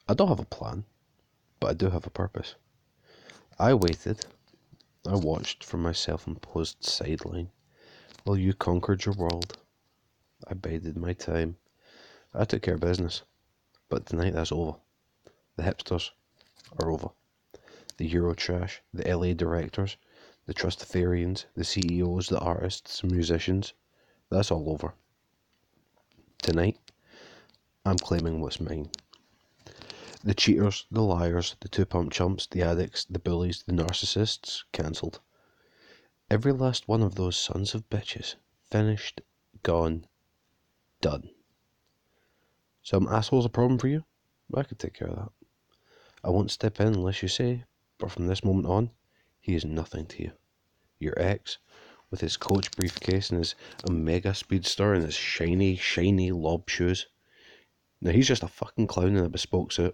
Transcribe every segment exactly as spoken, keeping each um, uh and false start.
I don't have a plan, but I do have a purpose. I waited. I watched from my self-imposed sideline while you conquered your world. I bided my time. I took care of business. But tonight that's over. The hipsters are over. The Eurotrash, the L A directors, the Trustafarians, the C E Os, the artists, musicians, that's all over. Tonight, I'm claiming what's mine. The cheaters, the liars, the two-pump chumps, the addicts, the bullies, the narcissists, cancelled. Every last one of those sons of bitches. Finished, gone, done. Some asshole's a problem for you? I could take care of that. I won't step in unless you say, but from this moment on, he is nothing to you. Your ex, with his Coach briefcase and his Omega Speedster and his shiny, shiny lob shoes. Now he's just a fucking clown in a bespoke suit.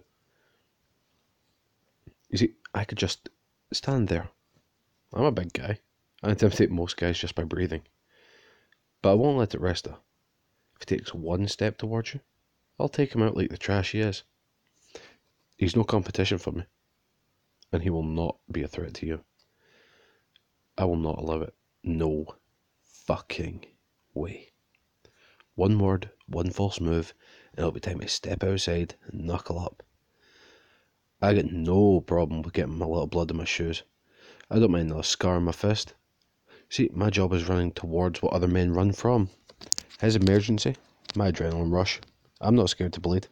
You see, I could just stand there. I'm a big guy. I intimidate most guys just by breathing. But I won't let it rest there. If he takes one step towards you, I'll take him out like the trash he is. He's no competition for me. And he will not be a threat to you. I will not allow it. No fucking way. One word, one false move, and it'll be time to step outside and knuckle up. I got no problem with getting a little blood in my shoes. I don't mind a scar on my fist. See, my job is running towards what other men run from. His emergency, my adrenaline rush. I'm not scared to bleed.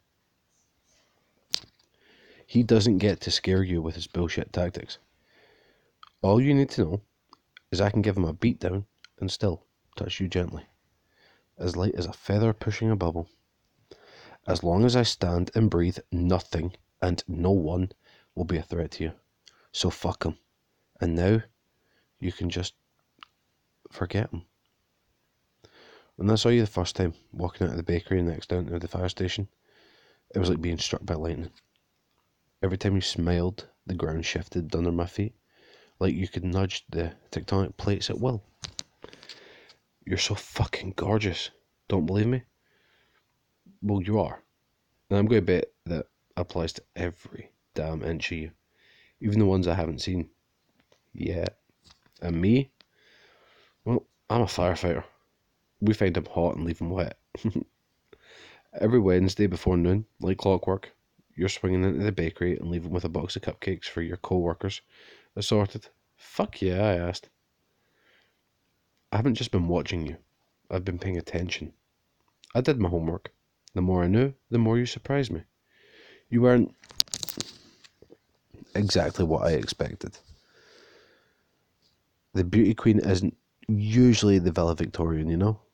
He doesn't get to scare you with his bullshit tactics. All you need to know is I can give him a beat down and still touch you gently. As light as a feather pushing a bubble. As long as I stand and breathe, nothing and no one will be a threat to you. So fuck him. And now, you can just forget him. When I saw you the first time, walking out of the bakery next down to the fire station, it was like being struck by lightning. Every time you smiled, the ground shifted under my feet, like you could nudge the tectonic plates at will. You're so fucking gorgeous. Don't believe me? Well, you are. And I'm going to bet that applies to every damn inch of you. Even the ones I haven't seen yet. And me? Well, I'm a firefighter. We find him hot and leave him wet. Every Wednesday before noon, like clockwork, you're swinging into the bakery and leaving with a box of cupcakes for your co-workers. Assorted. Fuck yeah, I asked. I haven't just been watching you. I've been paying attention. I did my homework. The more I knew, the more you surprised me. You weren't exactly what I expected. The beauty queen isn't usually the valedictorian, you know?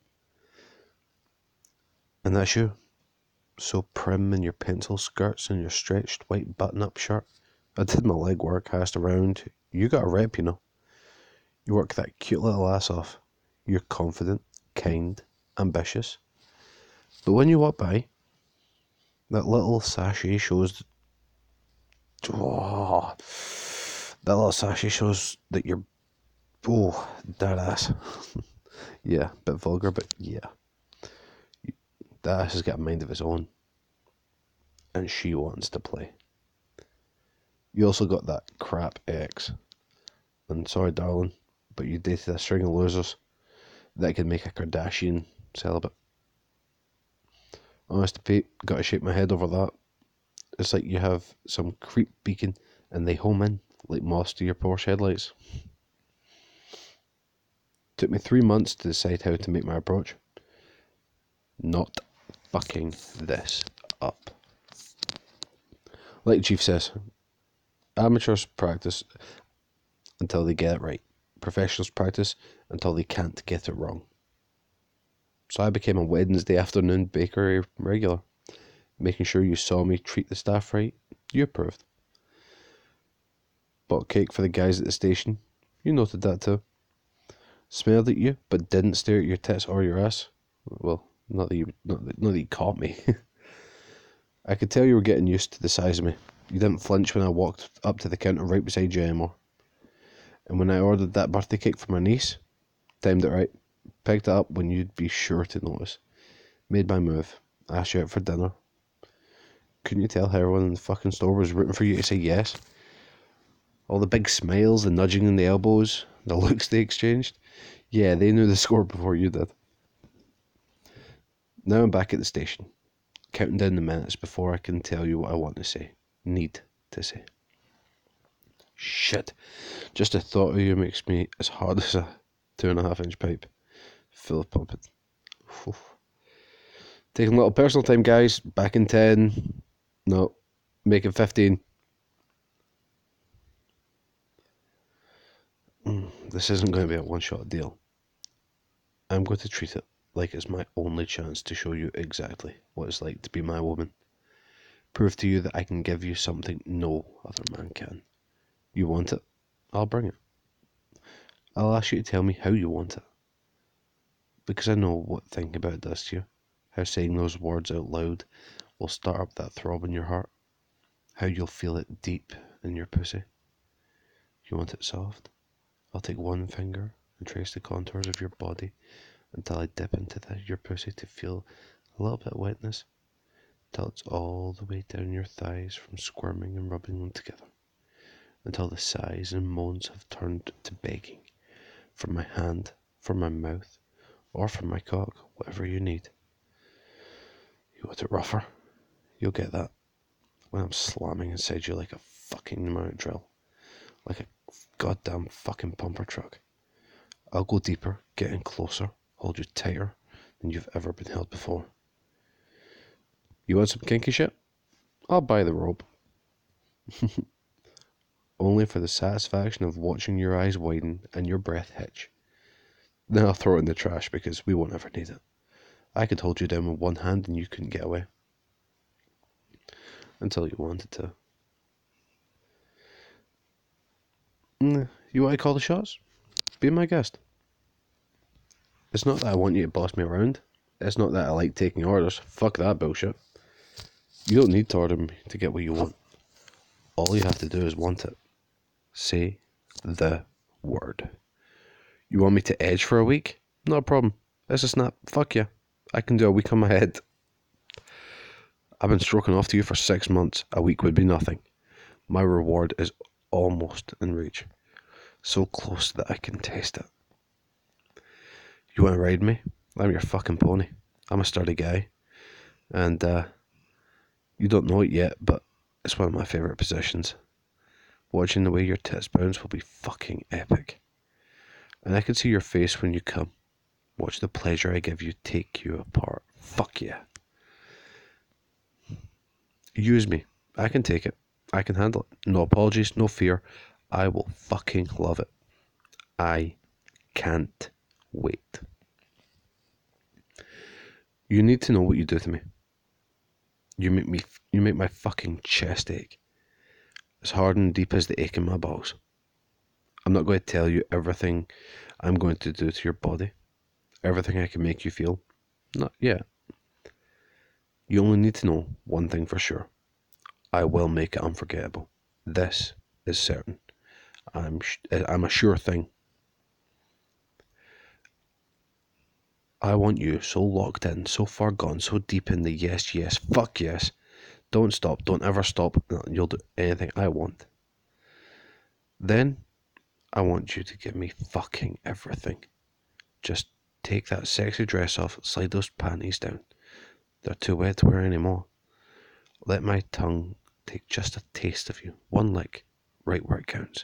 And that's you. So prim in your pencil skirts and your stretched white button-up shirt. I did my legwork, asked around. You got a rep, you know. You work that cute little ass off. You're confident, kind, ambitious. But when you walk by, that little sachet shows... Oh, that little sachet shows that you're... Oh, that ass. Yeah, a bit vulgar, but yeah. That ass has got a mind of its own. And she wants to play. You also got that crap ex. And sorry, darling, but you dated a string of losers that could make a Kardashian celibate. Honest to Pete, gotta shake my head over that. It's like you have some creep beacon and they home in like moths to your Porsche headlights. Took me three months to decide how to make my approach. Not fucking this up. Like Chief says, amateurs practice until they get it right. Professionals practice until they can't get it wrong. So I became a Wednesday afternoon bakery regular, making sure you saw me treat the staff right. You approved. Bought cake for the guys at the station. You noted that too. Smiled at you, but didn't stare at your tits or your ass. Well, not that you, not that, not that you caught me. I could tell you were getting used to the size of me. You didn't flinch when I walked up to the counter right beside you anymore. And when I ordered that birthday cake for my niece, timed it right, picked it up when you'd be sure to notice. Made my move, asked you out for dinner. Couldn't you tell how everyone in the fucking store was rooting for you to say yes? All the big smiles, the nudging in the elbows, the looks they exchanged. Yeah, they knew the score before you did. Now I'm back at the station, counting down the minutes before I can tell you what I want to say. Need to say. Shit. Just the thought of you makes me as hard as a two and a half inch pipe. Full of pumping. Oof. Taking a little personal time, guys. Back in ten. No. Making fifteen. Mm, this isn't going to be a one-shot deal. I'm going to treat it like it's my only chance to show you exactly what it's like to be my woman. Prove to you that I can give you something no other man can. You want it? I'll bring it. I'll ask you to tell me how you want it. Because I know what thinking about it does to you. How saying those words out loud will start up that throb in your heart. How you'll feel it deep in your pussy. You want it soft? I'll take one finger and trace the contours of your body until I dip into the, your pussy to feel a little bit of wetness. Till it's all the way down your thighs from squirming and rubbing them together. Until the sighs and moans have turned to begging. From my hand, from my mouth, or from my cock, whatever you need. You want it rougher? You'll get that when I'm slamming inside you like a fucking pneumatic drill. Like a goddamn fucking pumper truck. I'll go deeper, get in closer, hold you tighter than you've ever been held before. You want some kinky shit? I'll buy the rope. Only for the satisfaction of watching your eyes widen and your breath hitch. Then I'll throw it in the trash because we won't ever need it. I could hold you down with one hand and you couldn't get away. Until you wanted to. Mm, you want to call the shots? Be my guest. It's not that I want you to boss me around. It's not that I like taking orders. Fuck that bullshit. You don't need to order me to get what you want. All you have to do is want it. Say the word. You want me to edge for a week? Not a problem. It's a snap. Fuck yeah. I can do a week on my head. I've been stroking off to you for six months. A week would be nothing. My reward is almost in reach. So close that I can taste it. You want to ride me? I'm your fucking pony. I'm a sturdy guy. And, uh, you don't know it yet, but it's one of my favourite positions. Watching the way your tits bounce will be fucking epic. And I can see your face when you come. Watch the pleasure I give you take you apart. Fuck yeah. Use me. I can take it. I can handle it. No apologies, no fear. I will fucking love it. I can't wait. You need to know what you do to me. You make me, you make my fucking chest ache. As hard and deep as the ache in my balls. I'm not going to tell you everything I'm going to do to your body. Everything I can make you feel. Not yet. You only need to know one thing for sure. I will make it unforgettable. This is certain. I'm sh- I'm a sure thing. I want you so locked in, so far gone, so deep in the yes, yes, fuck yes. Don't stop, don't ever stop. You'll do anything I want. Then, I want you to give me fucking everything. Just take that sexy dress off, slide those panties down. They're too wet to wear anymore. Let my tongue take just a taste of you. One lick, right where it counts.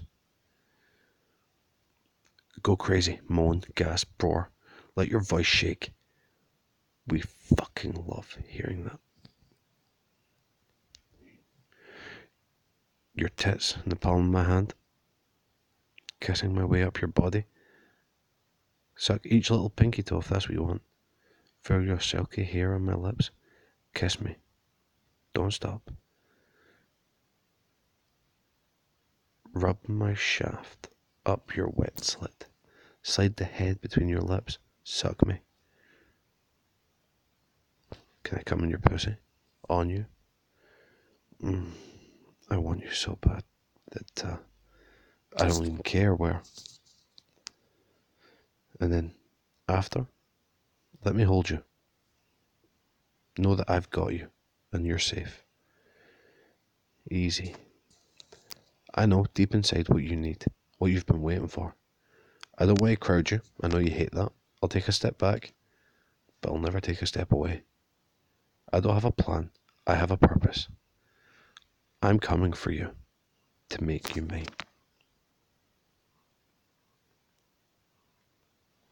Go crazy, moan, gasp, roar. Let your voice shake. We fucking love hearing that. Your tits in the palm of my hand. Kissing my way up your body. Suck each little pinky toe if that's what you want. Feel your silky hair on my lips. Kiss me. Don't stop. Rub my shaft up your wet slit. Slide the head between your lips. Suck me. Can I come in your pussy? On you? Mm, I want you so bad that uh, I don't even care where. And then, after, let me hold you. Know that I've got you, and you're safe. Easy. I know deep inside what you need, what you've been waiting for. I don't want to crowd you. I know you hate that. I'll take a step back, but I'll never take a step away. I don't have a plan. I have a purpose. I'm coming for you to make you mine.